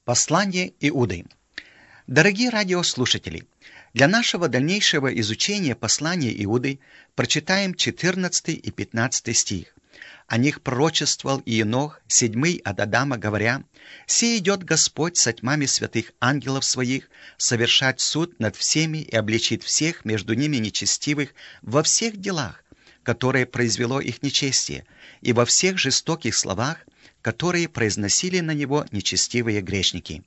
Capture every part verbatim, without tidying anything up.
Послание Иуды. Дорогие радиослушатели, для нашего дальнейшего изучения послания Иуды прочитаем четырнадцатый и пятнадцатый стих. О них пророчествовал Иенох, седьмый от Адама, говоря: «Се идет Господь со тьмами святых ангелов своих, совершать суд над всеми и обличит всех между ними нечестивых во всех делах, которые произвело их нечестие, и во всех жестоких словах, которые произносили на него нечестивые грешники».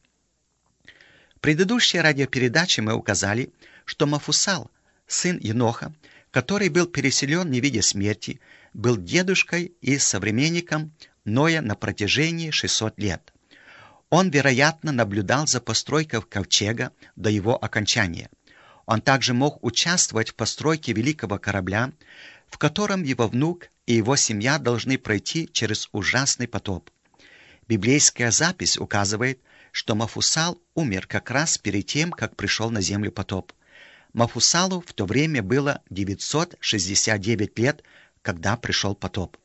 В предыдущей радиопередаче мы указали, что Мафусал, сын Еноха, который был переселен не видя смерти, был дедушкой и современником Ноя на протяжении шестисот лет. Он, вероятно, наблюдал за постройкой ковчега до его окончания. Он также мог участвовать в постройке великого корабля, в котором его внук и его семья должны пройти через ужасный потоп. Библейская запись указывает, что Мафусал умер как раз перед тем, как пришел на землю потоп. Мафусалу в то время было девятьсот шестьдесят девять лет, когда пришел потоп.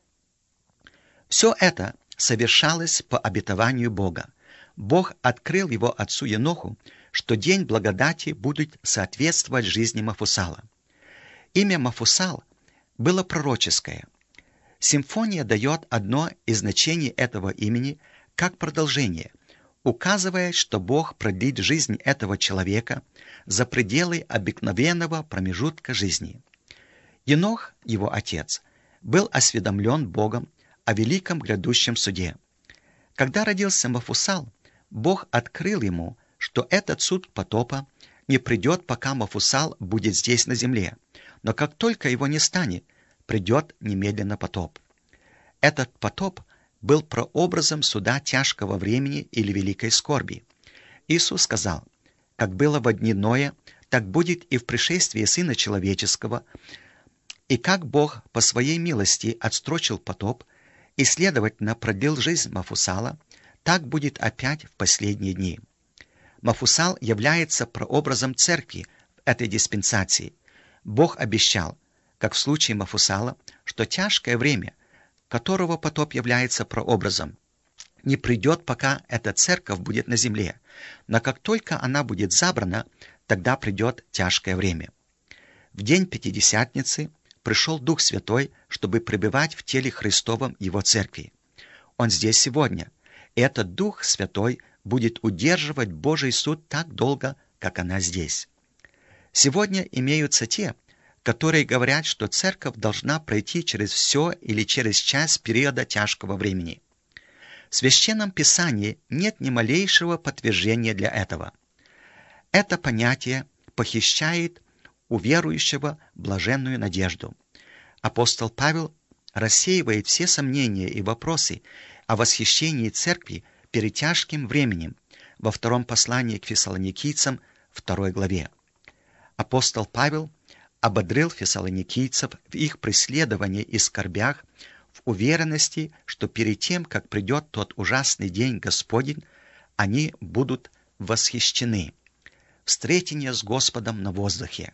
Все это совершалось по обетованию Бога. Бог открыл его отцу Еноху, что день благодати будет соответствовать жизни Мафусала. Имя Мафусал было пророческое. Симфония дает одно из значений этого имени как продолжение, указывая, что Бог продлит жизнь этого человека за пределы обыкновенного промежутка жизни. Енох, его отец, был осведомлен Богом о великом грядущем суде. Когда родился Мафусал, Бог открыл ему, что этот суд потопа не придет, пока Мафусал будет здесь на земле, но как только его не станет, придет немедленно потоп. Этот потоп был прообразом суда тяжкого времени или великой скорби. Иисус сказал: «Как было во дни Ноя, так будет и в пришествии Сына Человеческого, и как Бог по своей милости отстрочил потоп и, следовательно, продлил жизнь Мафусала, так будет опять в последние дни». Мафусал является прообразом церкви в этой диспенсации. Бог обещал, как в случае Мафусала, что тяжкое время, которого потоп является прообразом, не придет, пока эта церковь будет на земле, но как только она будет забрана, тогда придет тяжкое время. В день Пятидесятницы пришел Дух Святой, чтобы пребывать в теле Христовом Его церкви. Он здесь сегодня, и этот Дух Святой будет удерживать Божий суд так долго, как она здесь. Сегодня имеются те, которые говорят, что церковь должна пройти через все или через часть периода тяжкого времени. В Священном Писании нет ни малейшего подтверждения для этого. Это понятие похищает у верующего блаженную надежду. Апостол Павел рассеивает все сомнения и вопросы о восхищении церкви перед тяжким временем во втором послании к фессалоникийцам, второй главе. Апостол Павел ободрил фессалоникийцев в их преследовании и скорбях в уверенности, что перед тем, как придет тот ужасный день Господень, они будут восхищены. Встретение с Господом на воздухе.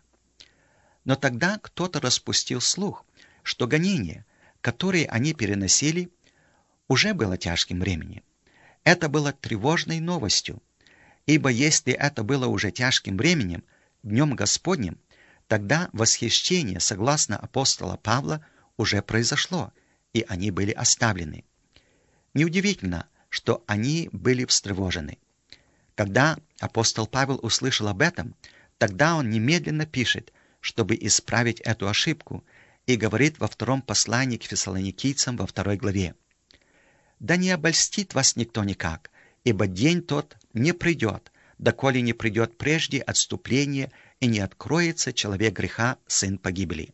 Но тогда кто-то распустил слух, что гонение, которое они переносили, уже было тяжким временем. Это было тревожной новостью, ибо если это было уже тяжким временем, днем Господним, тогда восхищение, согласно апостола Павла, уже произошло, и они были оставлены. Неудивительно, что они были встревожены. Когда апостол Павел услышал об этом, тогда он немедленно пишет, чтобы исправить эту ошибку, и говорит во втором послании к фессалоникийцам во второй главе: «Да не обольстит вас никто никак, ибо день тот не придет, доколе не придет прежде отступление, и не откроется человек греха, сын погибели».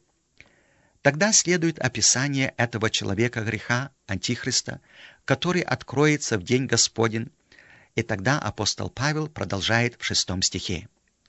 Тогда следует описание этого человека греха, Антихриста, который откроется в день Господень, и тогда апостол Павел продолжает в шестом стихе: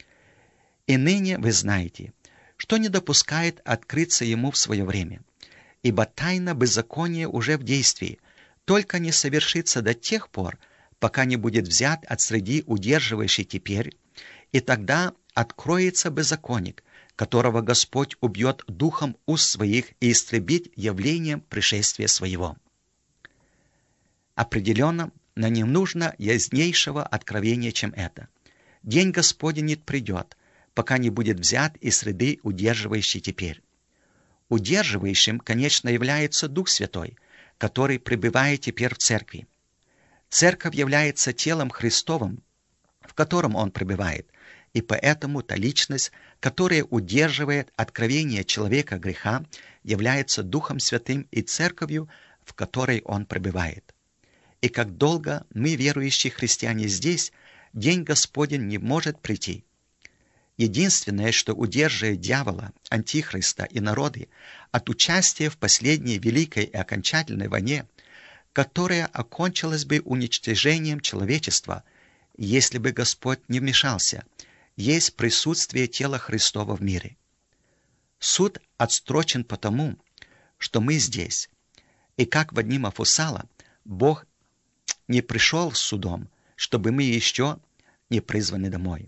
«И ныне вы знаете, что не допускает открыться ему в свое время, ибо тайна беззакония уже в действии, только не совершится до тех пор, пока не будет взят от среди удерживающей теперь, и тогда откроется беззаконник, которого Господь убьет духом уст своих и истребит явлением пришествия своего». Определенно, но не нужно яснейшего откровения, чем это. День Господень не придет, пока не будет взят из среды, удерживающей теперь. Удерживающим, конечно, является Дух Святой, который пребывает теперь в Церкви. Церковь является телом Христовым, в котором Он пребывает, и поэтому та личность, которая удерживает откровение человека греха, является Духом Святым и Церковью, в которой Он пребывает. И как долго мы, верующие христиане, здесь, день Господень не может прийти. Единственное, что удерживает дьявола, антихриста и народы от участия в последней великой и окончательной войне, которая окончилась бы уничтожением человечества, если бы Господь не вмешался, есть присутствие тела Христова в мире. Суд отстрочен потому, что мы здесь, и как в дни Мафусала, Бог не пришел с судом, чтобы мы еще не призваны домой.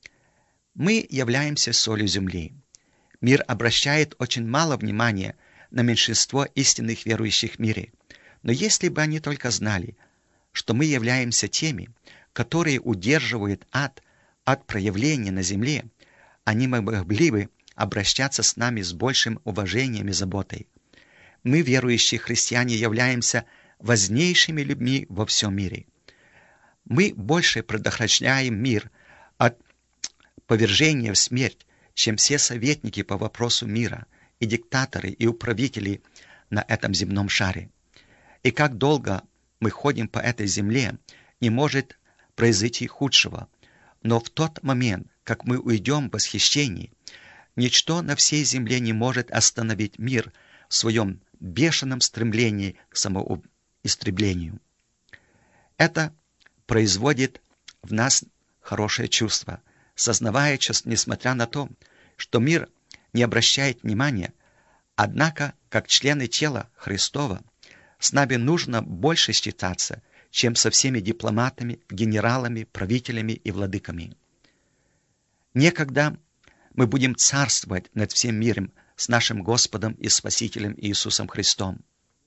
Мы являемся солью земли. Мир обращает очень мало внимания на меньшинство истинных верующих в мире, но если бы они только знали, что мы являемся теми, которые удерживают ад от проявления на земле, они могли бы обращаться с нами с большим уважением и заботой. Мы, верующие христиане, являемся важнейшими людьми во всем мире. Мы больше предохраняем мир от повержения в смерть, чем все советники по вопросу мира, и диктаторы, и управители на этом земном шаре. И как долго мы ходим по этой земле, не может произойти худшего. Но в тот момент, как мы уйдем в восхищении, ничто на всей земле не может остановить мир в своем бешеном стремлении к самоистреблению. Это производит в нас хорошее чувство, сознавая, несмотря на то, что мир не обращает внимания, однако, как члены тела Христова, с нами нужно больше считаться, чем со всеми дипломатами, генералами, правителями и владыками. Некогда мы будем царствовать над всем миром с нашим Господом и Спасителем Иисусом Христом.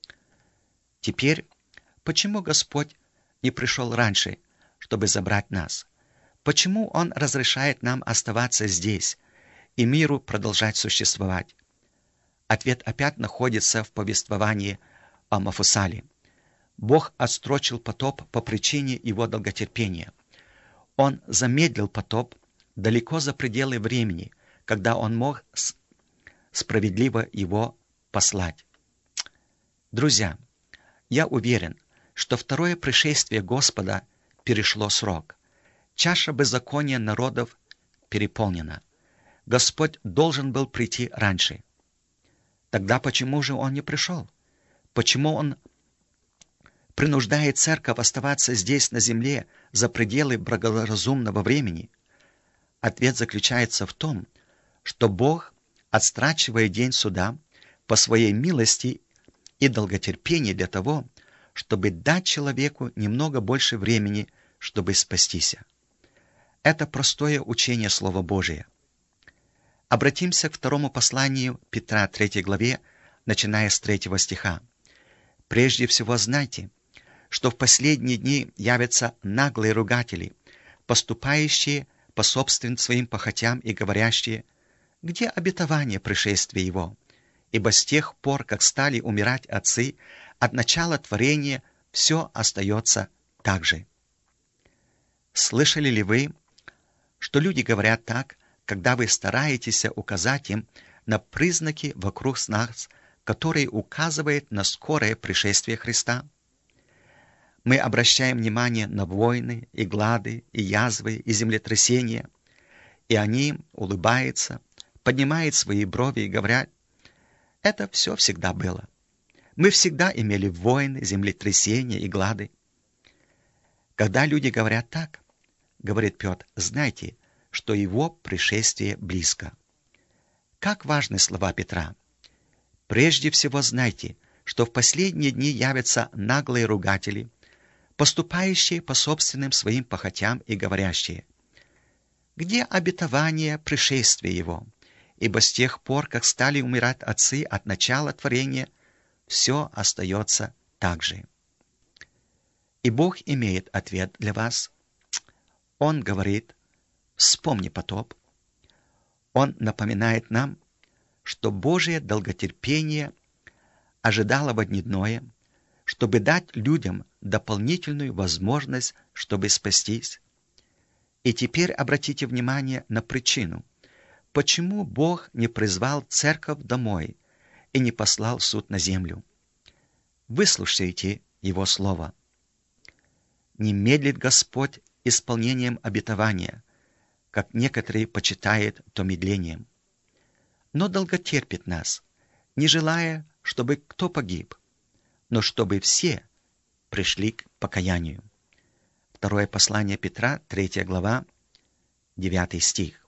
Теперь, почему Господь не пришел раньше, чтобы забрать нас? Почему Он разрешает нам оставаться здесь и миру продолжать существовать? Ответ опять находится в повествовании о Мафусале. Бог отстрочил потоп по причине его долготерпения. Он замедлил потоп далеко за пределы времени, когда он мог справедливо его послать. Друзья, я уверен, что второе пришествие Господа перешло срок. Чаша беззакония народов переполнена. Господь должен был прийти раньше. Тогда почему же Он не пришел? Почему Он принуждает церковь оставаться здесь, на земле, за пределы благоразумного времени? Ответ заключается в том, что Бог отстрачивает день суда по своей милости и долготерпению для того, чтобы дать человеку немного больше времени, чтобы спастись. Это простое учение Слова Божия. Обратимся к второму посланию Петра, третьей главе, начиная с третьего стиха. «Прежде всего знайте, что в последние дни явятся наглые ругатели, поступающие по собственным своим похотям и говорящие, где обетование пришествия Его? Ибо с тех пор, как стали умирать отцы, от начала творения все остается так же». Слышали ли вы, что люди говорят так, когда вы стараетесь указать им на признаки вокруг нас, которые указывают на скорое пришествие Христа? Мы обращаем внимание на войны, и глады, и язвы, и землетрясения, и они улыбаются, поднимают свои брови и говорят, это все всегда было. Мы всегда имели войны, землетрясения и глады. Когда люди говорят так, говорит Петр, знайте, что его пришествие близко. Как важны слова Петра. Прежде всего знайте, что в последние дни явятся наглые ругатели, поступающие по собственным своим похотям и говорящие, где обетование пришествия его? Ибо с тех пор, как стали умирать отцы от начала творения, все остается так же. И Бог имеет ответ для вас. Он говорит: вспомни потоп. Он напоминает нам, что Божие долготерпение ожидало в однедное, чтобы дать людям дополнительную возможность, чтобы спастись. И теперь обратите внимание на причину, почему Бог не призвал церковь домой и не послал суд на землю. Выслушайте Его слово. Не медлит Господь исполнением обетования, как некоторые почитают то медлением, но долготерпит нас, не желая, чтобы кто погиб, но чтобы все пришли к покаянию. Второе послание Петра, третья глава, девятый стих.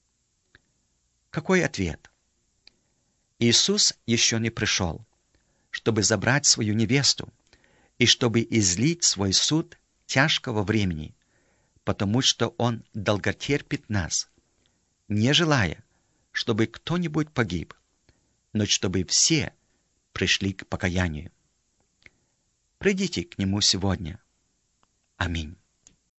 Какой ответ? Иисус еще не пришел, чтобы забрать свою невесту и чтобы излить свой суд тяжкого времени, потому что Он долготерпит нас, не желая, чтобы кто-нибудь погиб, но чтобы все пришли к покаянию. Придите к Нему сегодня. Аминь.